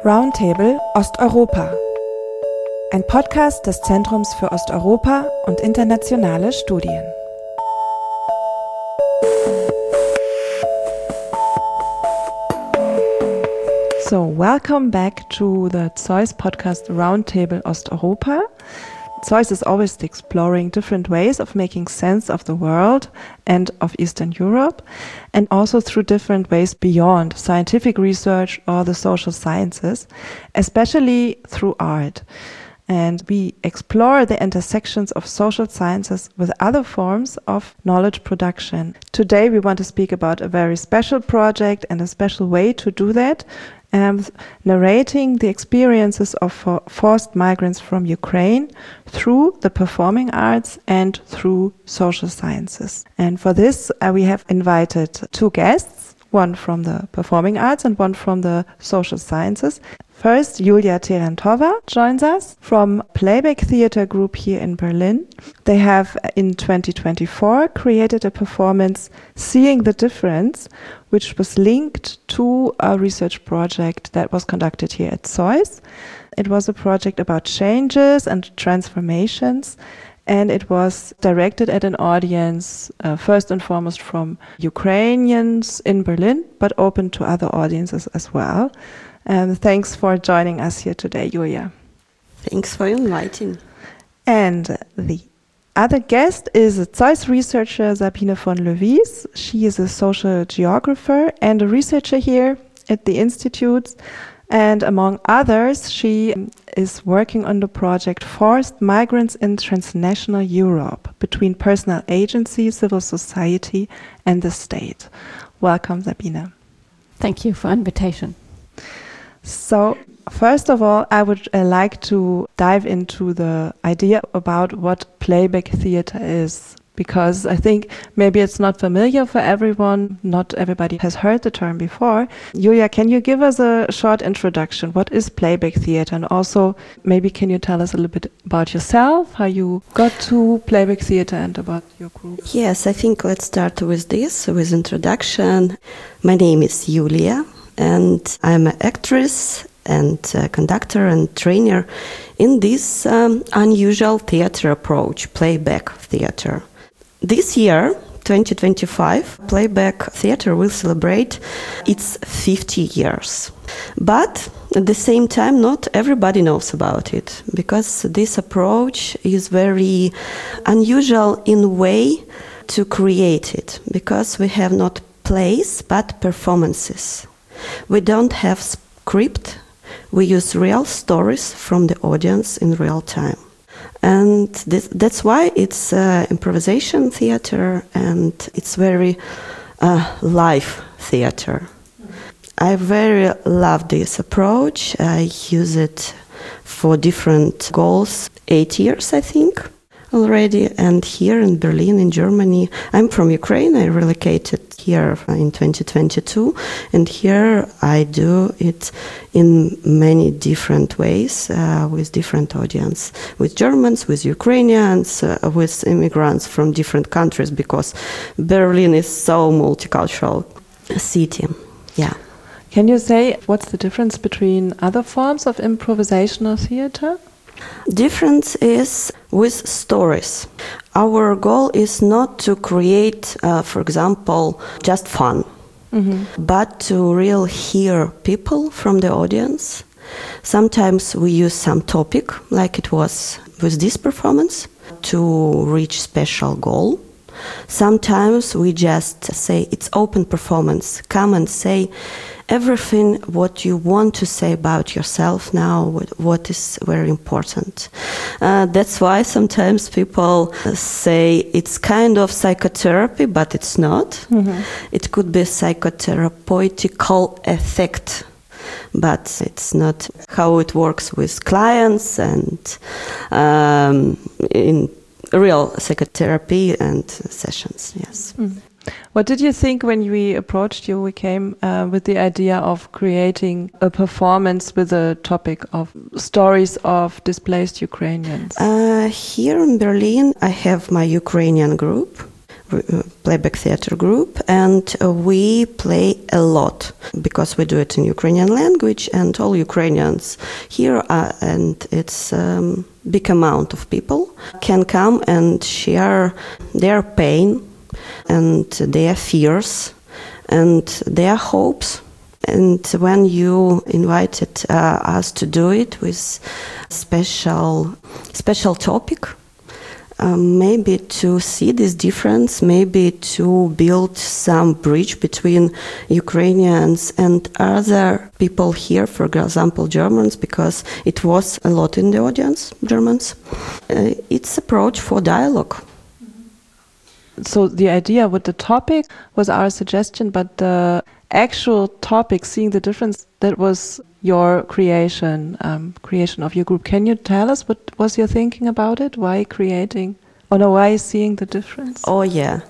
Roundtable Osteuropa. Ein Podcast des Zentrums für Osteuropa und internationale Studien. So, welcome back to the ZEUS podcast Roundtable Osteuropa. ZEUS is always exploring different ways of making sense of the world and of Eastern Europe, and also through different ways beyond scientific research or the social sciences, especially through art. And we explore the intersections of social sciences with other forms of knowledge production. Today we want to speak about a very special project and a special way to do that, narrating the experiences of forced migrants from Ukraine through the performing arts and through social sciences. And for this, we have invited two guests, one from the performing arts and one from the social sciences. First, Julia Terentova joins us from Playback Theatre Group here in Berlin. They have, in 2024, created a performance, Seeing the Difference, which was linked to a research project that was conducted here at ZEUS. It was a project about changes and transformations, and it was directed at an audience, first and foremost from Ukrainians in Berlin, but open to other audiences as well. Thanks for joining us here today, Julia. Thanks for inviting. And the other guest is a ZEUS researcher, Sabine von Löwies. She is a social geographer and a researcher here at the Institute. And among others, she is working on the project Forced Migrants in Transnational Europe, between personal agency, civil society, and the state. Welcome, Sabine. Thank you for invitation. So, first of all, I would like to dive into the idea about what playback theater is, because I think maybe it's not familiar for everyone. Not everybody has heard the term before. Julia, can you give us a short introduction? What is playback theater? And also, maybe can you tell us a little bit about yourself, how you got to playback theater and about your group? Yes, I think let's start with introduction. My name is Julia, and I'm an actress and conductor and trainer in this unusual theater approach, playback theater. This year, 2025, playback theater will celebrate its 50 years. But at the same time, not everybody knows about it, because this approach is very unusual in a way to create it, because we have not plays but performances. We don't have script. We use real stories from the audience in real time. And that's why it's improvisation theater, and it's very live theater. I very love this approach. I use it for different goals, 8 years, I think, already. And here in Berlin, in Germany, I'm from Ukraine. I relocated here in 2022, and here I do it in many different ways with different audience, with Germans, with Ukrainians, with immigrants from different countries, because Berlin is so multicultural city. Yeah. Can you say what's the difference between other forms of improvisational theater? Difference is with stories. Our goal is not to create, for example, just fun, but to really hear people from the audience. Sometimes we use some topic, like it was with this performance, to reach special goal. Sometimes we just say it's open performance. Come and say everything what you want to say about yourself now, what is very important. That's why sometimes people say it's kind of psychotherapy, but it's not. It could be psychotherapeutical effect, but it's not how it works with clients and in real psychotherapy and sessions, yes. What did you think when we approached you? We came with the idea of creating a performance with a topic of stories of displaced Ukrainians. Here in Berlin, I have my Ukrainian group. playback theater group, and we play a lot because we do it in Ukrainian language, and all Ukrainians here and it's big amount of people can come and share their pain and their fears and their hopes. And when you invited us to do it with special topic, maybe to see this difference, maybe to build some bridge between Ukrainians and other people here, for example, Germans, because it was a lot in the audience, Germans. It's approach for dialogue. So the idea with the topic was our suggestion, but the actual topic, seeing the difference, that was your creation of your group. Can you tell us what was your thinking about it? Why creating? Why seeing the difference? Oh yeah,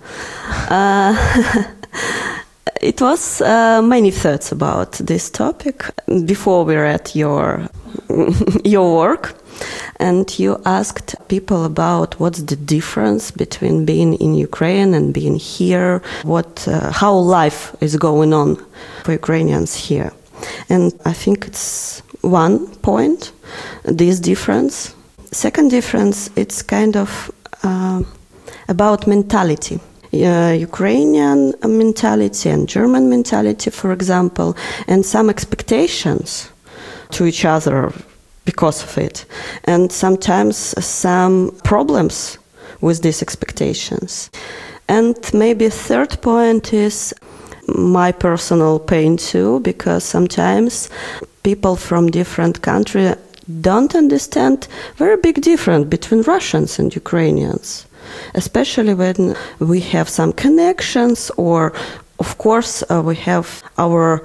it was many thoughts about this topic before we read your work. And you asked people about what's the difference between being in Ukraine and being here, how life is going on for Ukrainians here. And I think it's one point, this difference. Second difference, it's kind of about mentality. Ukrainian mentality and German mentality, for example, and some expectations to each other because of it, and sometimes some problems with these expectations. And maybe third point is my personal pain too, because sometimes people from different countries don't understand very big difference between Russians and Ukrainians, especially when we have some connections, or of course we have our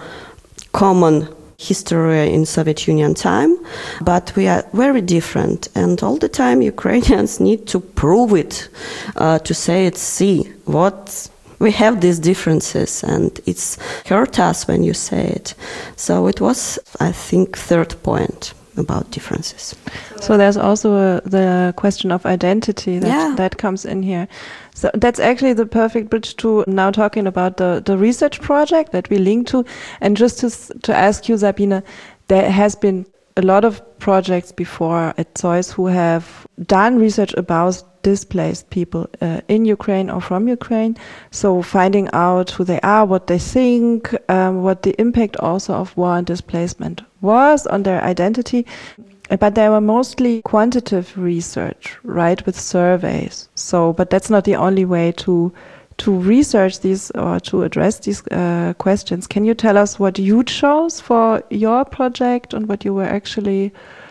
common history in Soviet Union time, but we are very different, and all the time Ukrainians need to prove it, to say it, see what we have these differences, and it's hurt us when you say it. So it was, I think, third point about differences. So there's also the question of identity that comes in here. So that's actually the perfect bridge to now talking about the research project that we link to. And just to ask you, Sabine, there has been a lot of projects before at ZOiS who have done research about displaced people in Ukraine or from Ukraine. So finding out who they are, what they think, what the impact also of war and displacement was on their identity. But they were mostly quantitative research, right, with surveys. So, but that's not the only way to research these or to address these questions. Can you tell us what you chose for your project and what you were actually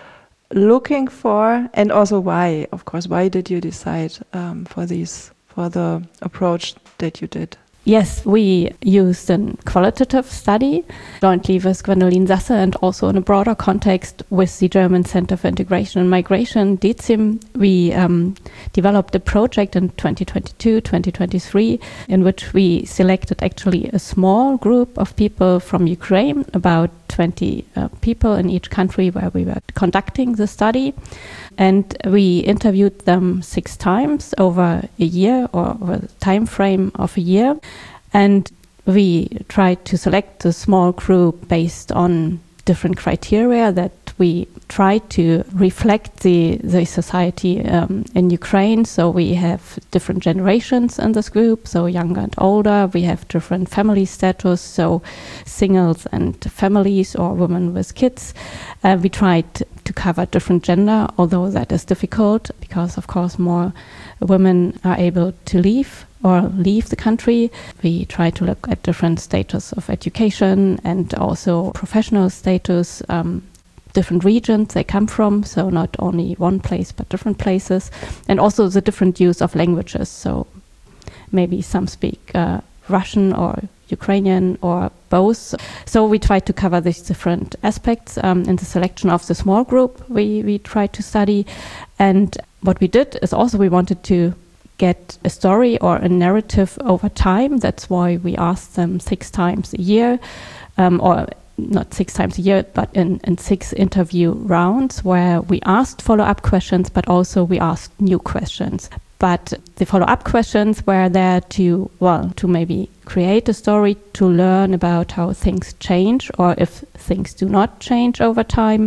looking for, and also why? Of course, why did you decide for the approach that you did? Yes, we used a qualitative study jointly with Gwendoline Sasse and also in a broader context with the German Center for Integration and Migration, DECIM. We developed a project in 2022-2023 in which we selected actually a small group of people from Ukraine, about 20 people in each country where we were conducting the study. And we interviewed them 6 times over a year, or over the time frame of a year. And we tried to select a small group based on different criteria that we tried to reflect the society in Ukraine. So we have different generations in this group, so younger and older. We have different family status, so singles and families or women with kids. We tried to cover different gender, although that is difficult because, of course, more women are able to leave the country. We try to look at different status of education and also professional status, different regions they come from, so not only one place but different places, and also the different use of languages. So maybe some speak Russian or Ukrainian or both. So we try to cover these different aspects in the selection of the small group we tried to study. And what we did is also we wanted to get a story or a narrative over time. That's why we asked them 6 times a year, or not 6 times a year, but in 6 interview rounds where we asked follow-up questions, but also we asked new questions. but the follow-up questions were there to maybe create a story, to learn about how things change or if things do not change over time.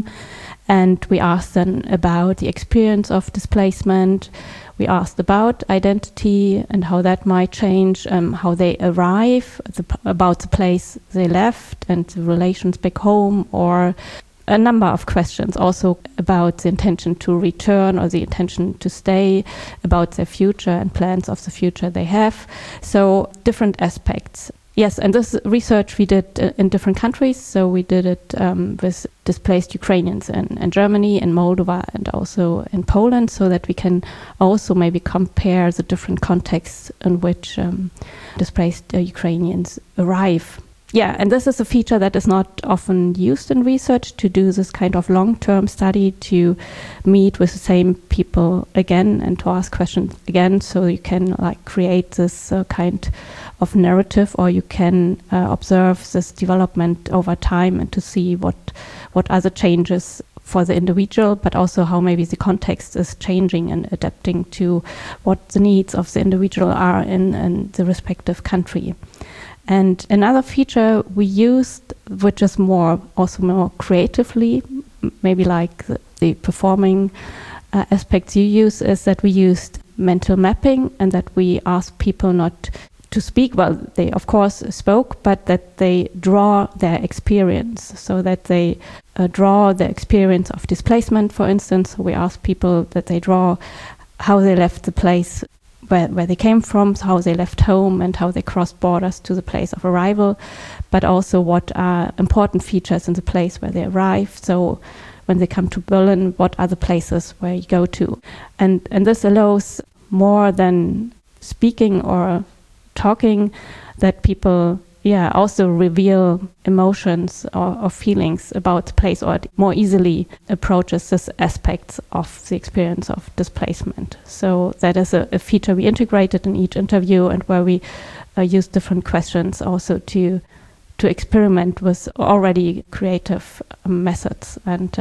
And we asked them about the experience of displacement. We asked about identity and how that might change, how they arrive, about the place they left and the relations back home, or a number of questions also about the intention to return or the intention to stay, about their future and plans of the future they have. So different aspects. Yes, and this research we did in different countries. So we did it with displaced Ukrainians in Germany, in Moldova, and also in Poland, so that we can also maybe compare the different contexts in which displaced Ukrainians arrive. Yeah, and this is a feature that is not often used in research, to do this kind of long-term study, to meet with the same people again and to ask questions again, so you can create this kind of narrative, or you can observe this development over time and to see what are the changes for the individual, but also how maybe the context is changing and adapting to what the needs of the individual are in the respective country. And another feature we used, which is more creatively, maybe like the performing aspects you use, is that we used mental mapping, and that we asked people not to speak. Well, they of course spoke, but that they draw their experience, so that they draw the experience of displacement, for instance. So we asked people that they draw how they left the place where they came from, how they left home, and how they crossed borders to the place of arrival, but also what are important features in the place where they arrive. So when they come to Berlin, what are the places where you go to? And this allows more than speaking or talking, that people also reveal emotions or feelings about the place, or more easily approaches this aspects of the experience of displacement. So that is a feature we integrated in each interview, and where we use different questions also to experiment with already creative methods, and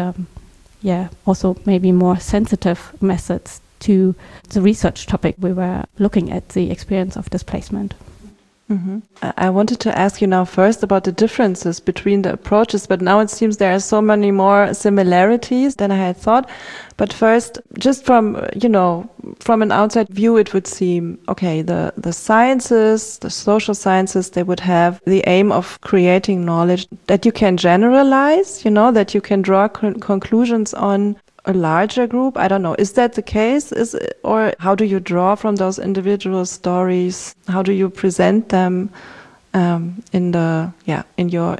also maybe more sensitive methods to the research topic we were looking at, the experience of displacement. Mm-hmm. I wanted to ask you now first about the differences between the approaches, but now it seems there are so many more similarities than I had thought. But first, just from an outside view, it would seem, okay, the sciences, the social sciences, they would have the aim of creating knowledge that you can generalize, that you can draw conclusions on a larger group. I don't know. Is that the case? Or how do you draw from those individual stories? How do you present them in your?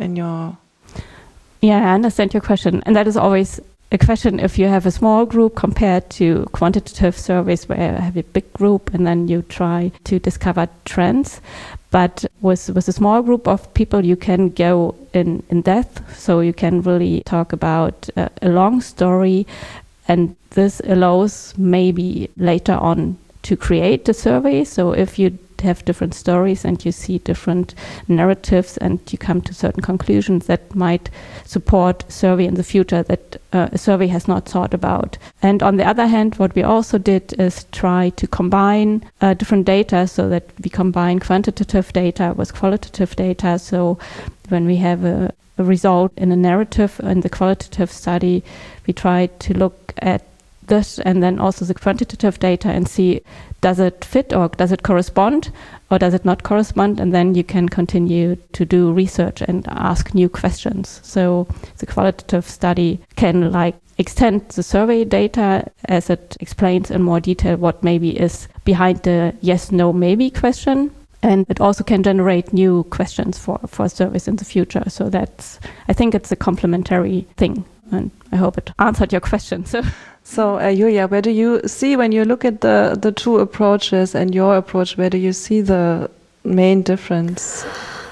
Yeah, I understand your question, and that is always a question if you have a small group compared to quantitative surveys where you have a big group and then you try to discover trends. But with a small group of people, you can go in depth, so you can really talk about a long story, and this allows maybe later on to create the survey. So if you have different stories and you see different narratives and you come to certain conclusions that might support survey in the future that a survey has not thought about. And on the other hand, what we also did is try to combine different data, so that we combine quantitative data with qualitative data. So when we have a result in a narrative in the qualitative study, we try to look at this and then also the quantitative data and see, does it fit or does it correspond or does it not correspond? And then you can continue to do research and ask new questions. So the qualitative study can extend the survey data as it explains in more detail what maybe is behind the yes, no, maybe question. And it also can generate new questions for surveys in the future. So I think it's a complementary thing. And I hope it answered your question. So Julia, where do you see, when you look at the two approaches and your approach, where do you see the main difference?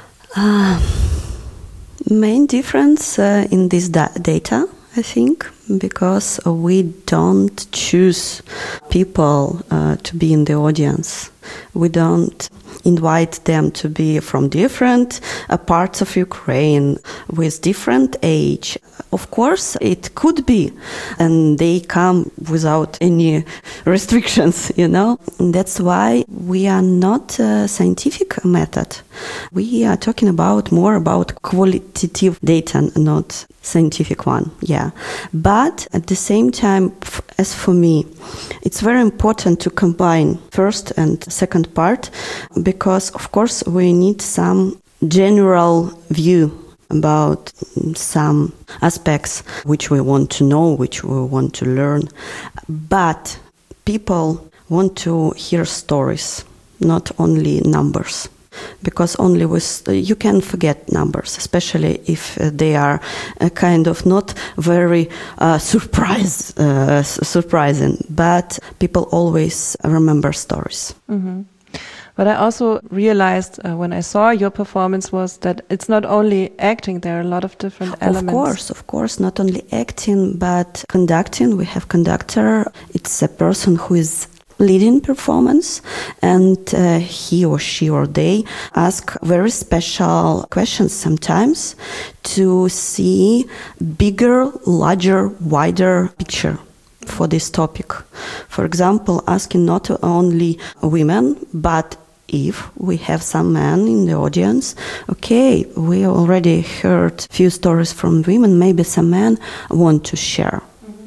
Main difference in this data, I think, because we don't choose people to be in the audience. We don't invite them to be from different parts of Ukraine with different age. Of course, it could be, and they come without any restrictions, And that's why we are not a scientific method. We are talking more about qualitative data, not scientific one, But at the same time, as for me, it's very important to combine first and second part, because of course we need some general view about some aspects which we want to know, which we want to learn. But people want to hear stories, not only numbers. Because only you can forget numbers, especially if they are kind of not very surprising. But people always remember stories. Mm-hmm. But I also realized when I saw your performance was that it's not only acting, there are a lot of different elements. Of course, not only acting, but conducting. We have conductor. It's a person who is leading performance, and he or she or they ask very special questions sometimes to see bigger, larger, wider picture for this topic. For example, asking not only women, but if we have some men in the audience, okay, we already heard few stories from women, maybe some men want to share.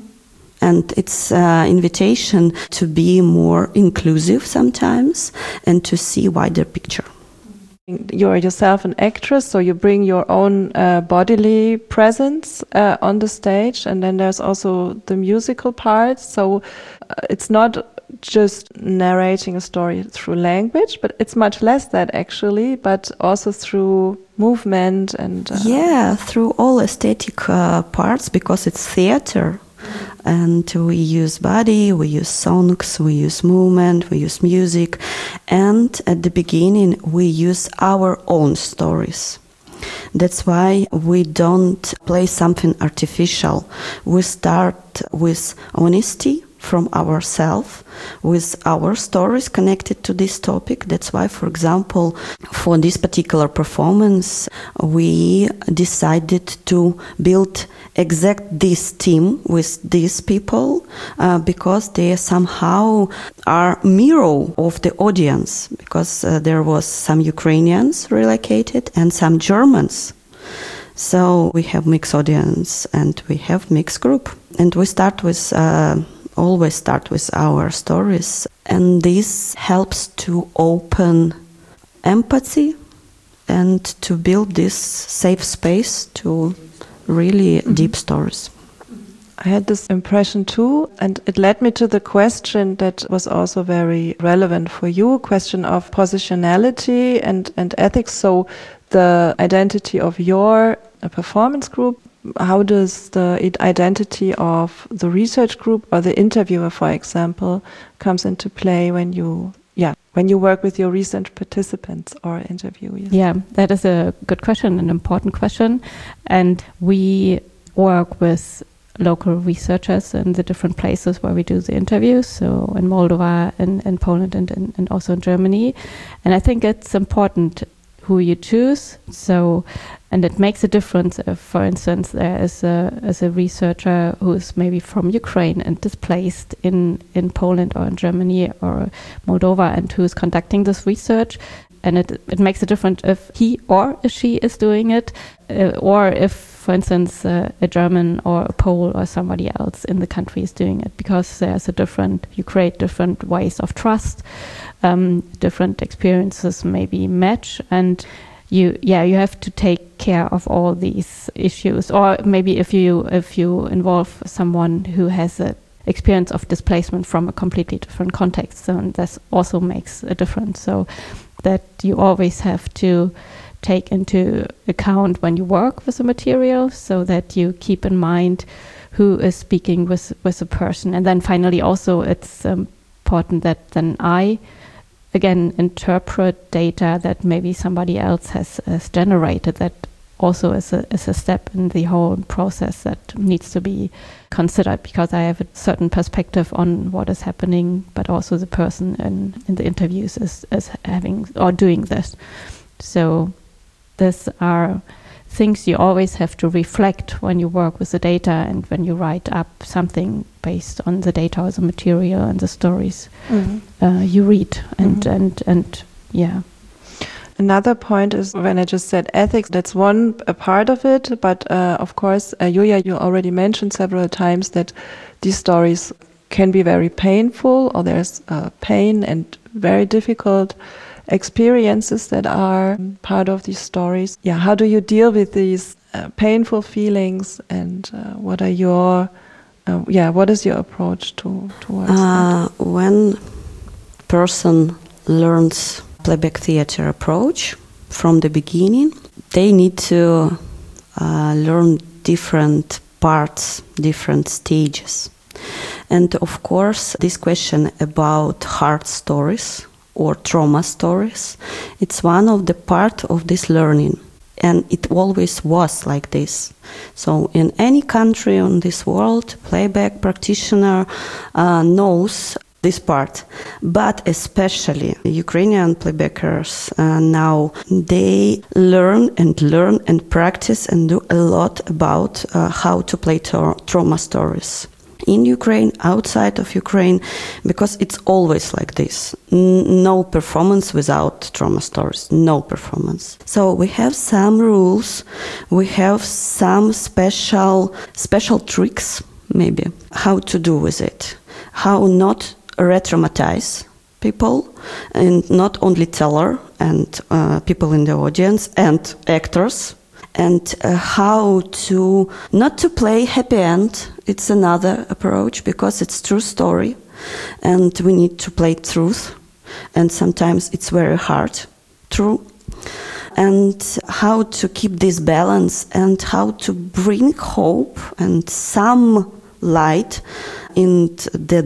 And it's an invitation to be more inclusive sometimes and to see wider picture. You're yourself an actress, so you bring your own bodily presence on the stage, and then there's also the musical part. So it's not just narrating a story through language, but it's much less that actually, but also through movement and... through all aesthetic parts, because it's theater. And we use body, we use songs, we use movement, we use music. And at the beginning, we use our own stories. That's why we don't play something artificial. We start with honesty from ourselves, with our stories connected to this topic. That's why, for example, for this particular performance, we decided to build exact this team with these people because they somehow are mirror of the audience, because there was some Ukrainians relocated and some Germans. So we have mixed audience and we have mixed group. And we start with... always start with our stories, and this helps to open empathy and to build this safe space to really deep stories. I had this impression too, and it led me to the question that was also very relevant for you, question of positionality and ethics. So the identity of your performance group, how does the identity of the research group or the interviewer, for example, comes into play when you work with your research participants or interviewees? Yeah, that is a good question, an important question. And we work with local researchers in the different places where we do the interviews, so in Moldova, in Poland, and also in Germany. And I think it's important who you choose. And it makes a difference if, for instance, there is a researcher who is maybe from Ukraine and displaced in Poland or in Germany or Moldova and who is conducting this research. And it makes a difference if he or she is doing it, or if, for instance, a German or a Pole or somebody else in the country is doing it, because you create different ways of trust, different experiences maybe match, and you have to take care of all these issues. Or maybe if you involve someone who has a experience of displacement from a completely different context, then this also makes a difference. So that you always have to take into account when you work with the material, so that you keep in mind who is speaking with a person. And then finally also it's important that then I again interpret data that maybe somebody else has generated, that also is a step in the whole process that needs to be considered, because I have a certain perspective on what is happening, but also the person in the interviews is having or doing this. So these are things you always have to reflect when you work with the data and when you write up something based on the data or the material and the stories you read. And yeah. Another point is when I just said ethics, that's a part of it. But of course, Julia, you already mentioned several times that these stories can be very painful, or there's pain and very difficult experiences that are part of these stories. Yeah, how do you deal with these painful feelings, and what is your approach towards that? When person learns playback theater approach from the beginning, they need to learn different parts, different stages. And of course, this question about hard stories or trauma stories, it's one of the part of this learning. And it always was like this. So in any country on this world, playback practitioner knows this part. But especially Ukrainian playbackers now, they learn and practice and do a lot about how to play trauma stories. In Ukraine, outside of Ukraine, because it's always like this. No performance without trauma stories, no performance. So we have some rules, we have some special tricks, maybe, how to do with it. How not re-traumatize people, and not only teller and people in the audience and actors, and how to not to play happy end. It's another approach, because it's true story and we need to play truth, and sometimes it's very hard true, and how to keep this balance and how to bring hope and some light in the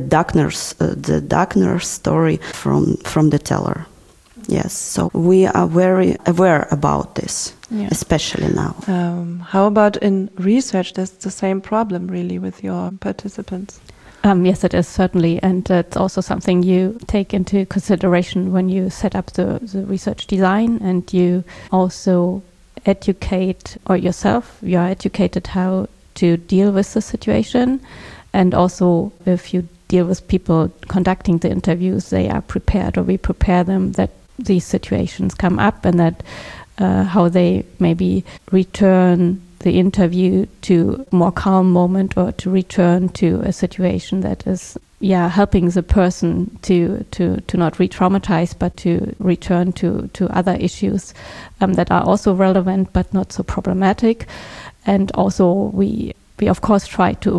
darkness story from the teller. Yes, so we are very aware about this, especially now. How about in research? There's the same problem, really, with your participants. Yes, it is, certainly. And it's also something you take into consideration when you set up the research design, and you also educate, or yourself, you are educated how to deal with the situation. And also, if you deal with people conducting the interviews, they are prepared, or we prepare them that these situations come up, and that how they maybe return the interview to a more calm moment, or to return to a situation that is helping the person to not re-traumatize, but to return to other issues that are also relevant but not so problematic. And also we of course try to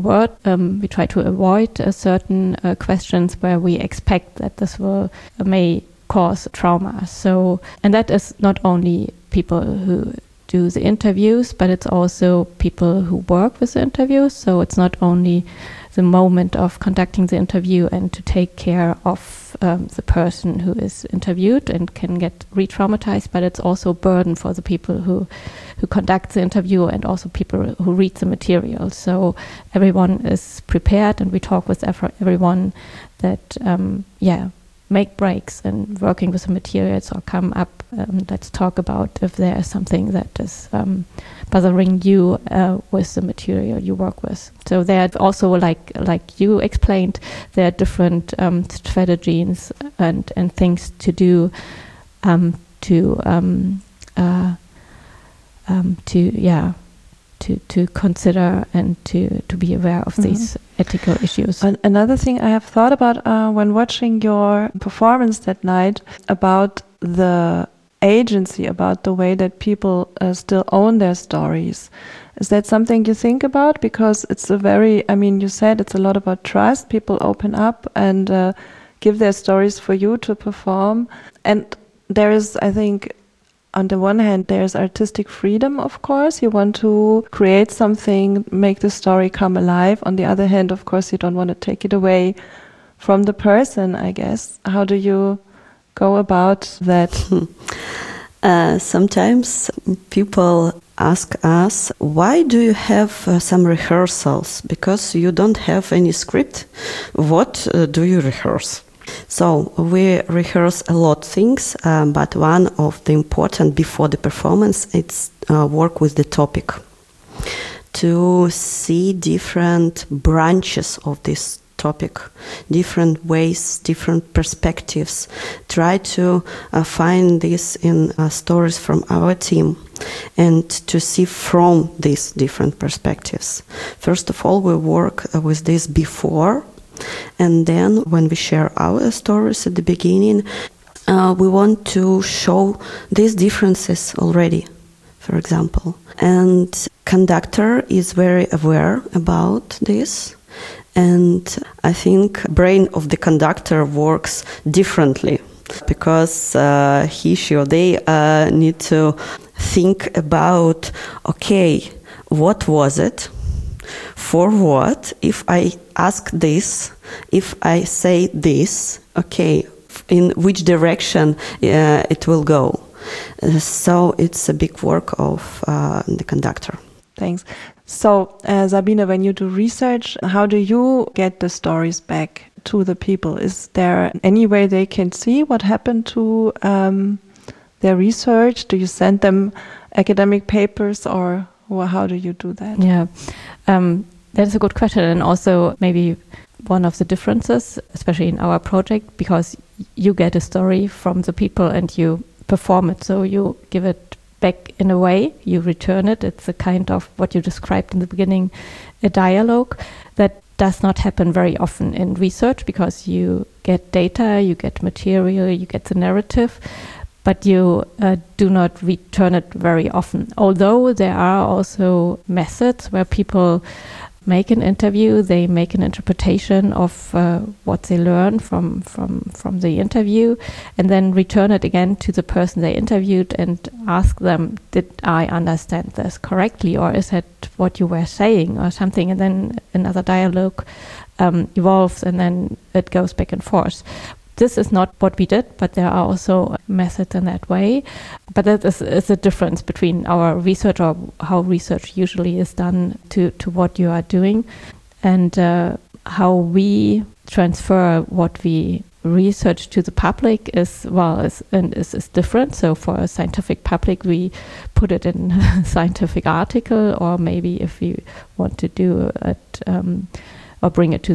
avoid certain questions where we expect that this may cause trauma. So, and that is not only people who do the interviews, but it's also people who work with the interviews. So it's not only the moment of conducting the interview and to take care of the person who is interviewed and can get re-traumatized, but it's also a burden for the people who conduct the interview and also people who read the material. So everyone is prepared, and we talk with everyone that make breaks and working with the materials, or come up, let's talk about if there is something that is bothering you with the material you work with. So there are also, like you explained, there are different strategies and things to do to consider and to be aware of these ethical issues. Another thing I have thought about when watching your performance that night, about the agency, about the way that people still own their stories. Is that something you think about? Because it's you said it's a lot about trust. People open up and give their stories for you to perform. And there is, I think, on the one hand, there's artistic freedom, of course. You want to create something, make the story come alive. On the other hand, of course, you don't want to take it away from the person, I guess. How do you go about that? Sometimes people asked us, why do you have some rehearsals? Because you don't have any script. What do you rehearse? So we rehearse a lot of things, but one of the important before the performance, it's work with the topic. To see different branches of this topic, different ways, different perspectives. Try to find this in stories from our team and to see from these different perspectives. First of all, we work with this before, and then when we share our stories at the beginning, we want to show these differences already, for example. And conductor is very aware about this. And I think brain of the conductor works differently because he, she, or they need to think about, okay, what was it? For what? If I ask this, if I say this, okay, in which direction it will go? So it's a big work of the conductor. Thanks. So, Sabine, when you do research, how do you get the stories back to the people? Is there any way they can see what happened to their research? Do you send them academic papers, or how do you do that? Yeah, that's a good question. And also maybe one of the differences, especially in our project, because you get a story from the people and you perform it. So you give it back in a way, you return it. It's a kind of what you described in the beginning, a dialogue that does not happen very often in research, because you get data, you get material, you get the narrative, but you do not return it very often. Although there are also methods where people make an interview, they make an interpretation of what they learn from the interview, and then return it again to the person they interviewed and ask them, did I understand this correctly, or is that what you were saying, or something, and then another dialogue evolves, and then it goes back and forth. This is not what we did, but there are also methods in that way. But that is a difference between our research, or how research usually is done, to what you are doing, and how we transfer what we research to the public is different. So for a scientific public, we put it in a scientific article, or maybe if we want to do it or bring it to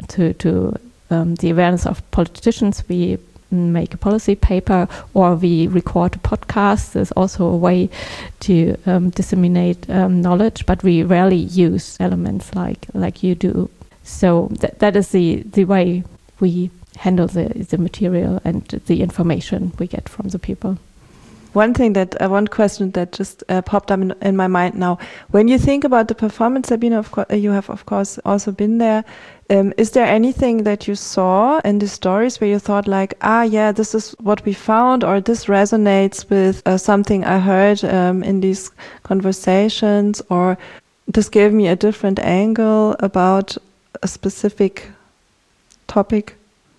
the awareness of politicians, we make a policy paper, or we record a podcast. There's also a way to disseminate knowledge, but we rarely use elements like you do. So that is the way we handle the material and the information we get from the people. One question that just popped up in my mind now. When you think about the performance, Sabine, of course, you have of course also been there. Is there anything that you saw in the stories where you thought like, yeah, this is what we found, or this resonates with something I heard in these conversations, or this gave me a different angle about a specific topic?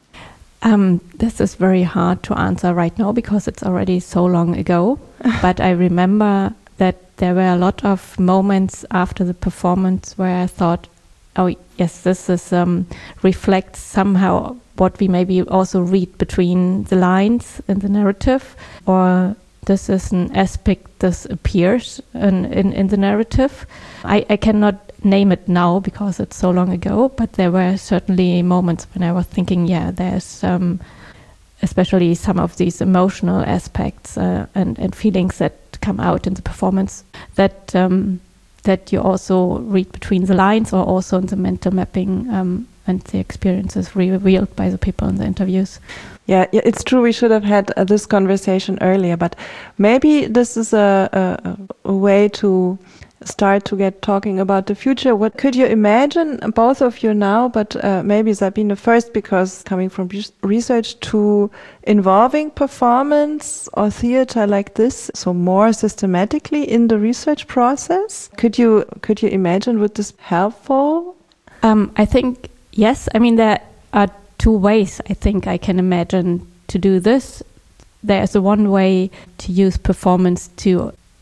This is very hard to answer right now because it's already so long ago. But I remember that there were a lot of moments after the performance where I thought, oh yes, this is reflects somehow what we maybe also read between the lines in the narrative, or this is an aspect that appears in the narrative. I cannot name it now because it's so long ago, but there were certainly moments when I was thinking, yeah, there's especially some of these emotional aspects and feelings that come out in the performance that you also read between the lines, or also in the mental mapping and the experiences revealed by the people in the interviews. Yeah, it's true. We should have had this conversation earlier, but maybe this is a way to start to get talking about the future. What could you imagine, both of you now, but maybe Sabine first, because coming from research, to involving performance or theater like this, so more systematically in the research process? Could you imagine, would this be helpful? I think yes. I mean, there are two ways I think I can imagine to do this. There's one way to use performance to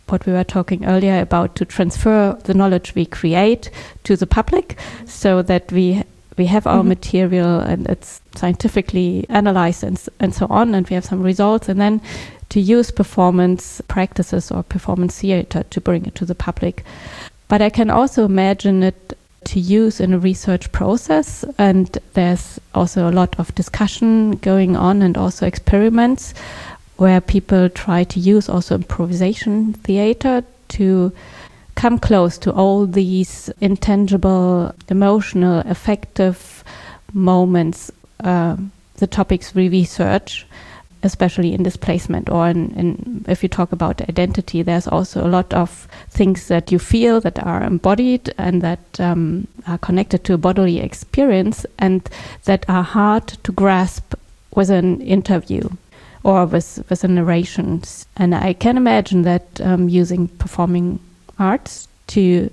what we were talking earlier about, to transfer the knowledge we create to the public, so that we have our material and it's scientifically analyzed and so on, and we have some results, and then to use performance practices or performance theater to bring it to the public. But I can also imagine it to use in a research process, and there's also a lot of discussion going on and also experiments where people try to use also improvisation theater to come close to all these intangible, emotional, affective moments, the topics we research, especially in displacement, or in if you talk about identity, there's also a lot of things that you feel that are embodied and that are connected to a bodily experience and that are hard to grasp with an interview or with a narration. And I can imagine that using performing arts to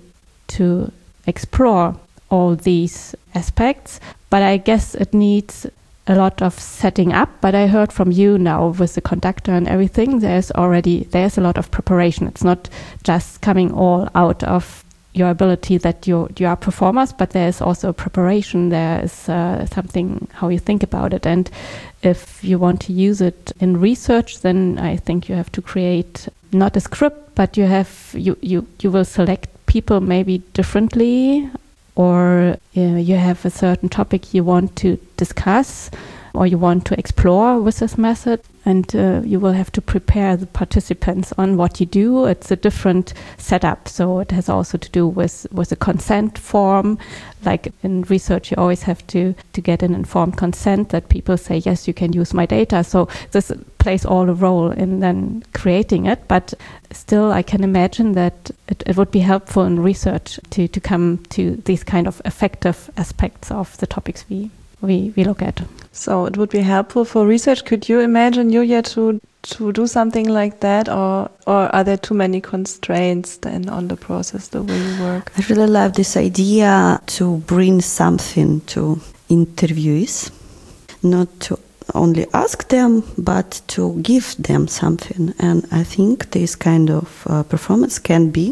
explore all these aspects, but I guess it needs a lot of setting up. But I heard from you now with the conductor and everything, there's a lot of preparation. It's not just coming all out of your ability that you are performers, but there's also preparation. There is something how you think about it, and if you want to use it in research, then I think you have to create not a script, but you will select people maybe differently, or you have a certain topic you want to discuss or you want to explore with this method, and you will have to prepare the participants on what you do. It's a different setup, so it has also to do with a consent form. Like in research, you always have to get an informed consent that people say, yes, you can use my data. So this plays all a role in then creating it, but still I can imagine that it would be helpful in research to come to these kind of effective aspects of the topics we look at. So it would be helpful for research. Could you imagine, Julia, to do something like that, or are there too many constraints then on the process, the way you work? I really love this idea to bring something to interviewees, not to only ask them, but to give them something. And I think this kind of performance can be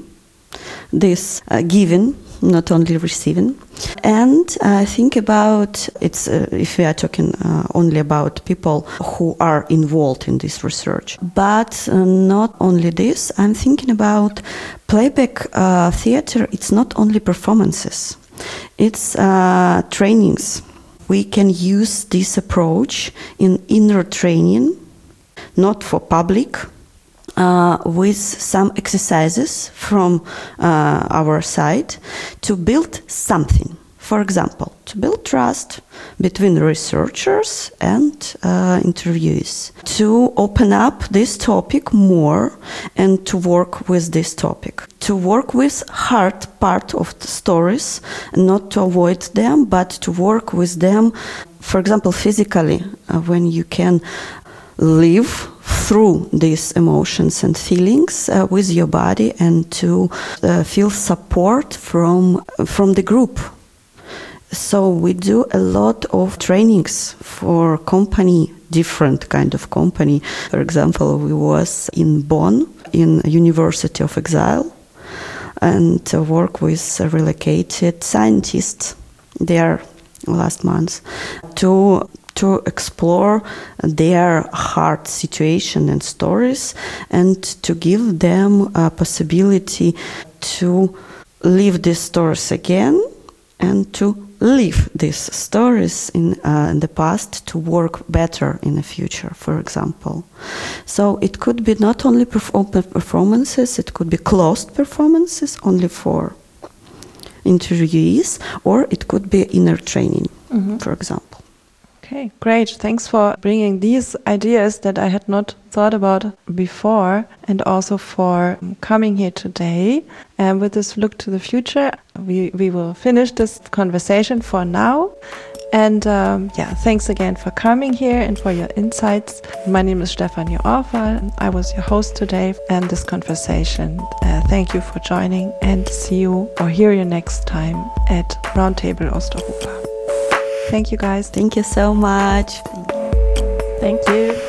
this giving, not only receiving. And I think about it's if we are talking only about people who are involved in this research, but not only this. I'm thinking about playback theater. It's not only performances, it's trainings. We can use this approach in inner training, not for public, with some exercises from our side to build something. For example, to build trust between researchers and interviewees, to open up this topic more and to work with this topic, to work with hard part of the stories, not to avoid them, but to work with them, for example, physically, when you can live through these emotions and feelings with your body, and to feel support from the group. So we do a lot of trainings for company, different kind of company. For example, we was in Bonn, in University of Exile, and work with relocated scientists there last month to explore their hard situation and stories, and to give them a possibility to live these stories again and to live these stories in the past to work better in the future, for example. So it could be not only performances, it could be closed performances only for interviewees, or it could be inner training, for example. Okay, great. Thanks for bringing these ideas that I had not thought about before, and also for coming here today. And with this look to the future, we will finish this conversation for now. And thanks again for coming here and for your insights. My name is Stefanie Orfal. I was your host today and this conversation. Thank you for joining, and see you or hear you next time at Roundtable Osteuropa. Thank you, guys. Thank you so much. Thank you.